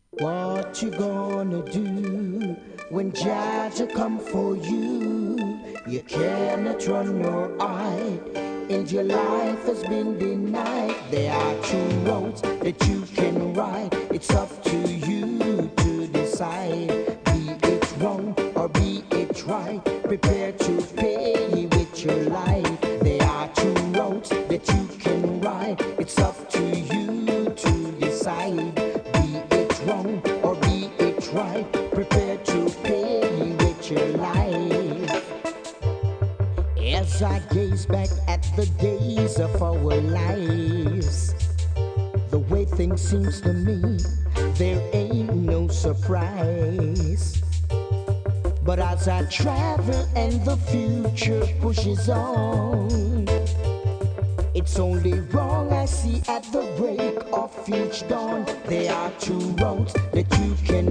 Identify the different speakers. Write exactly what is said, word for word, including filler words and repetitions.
Speaker 1: What you gonna do when Jaja come for you? You cannot run nor hide, and your life has been denied. There are two roads that you can ride. It's up to you to decide. Be it wrong or be it right. Prepare to pay with your life. There are two roads that you can ride. It's up to you to decide. Be it wrong or be it right. Prepare to pay with your life. As I gaze back at the days of our lives, the way things seems to me, there ain't no surprise. But as I travel and the future pushes on, it's only wrong I see at the break of each dawn. There are two roads that you can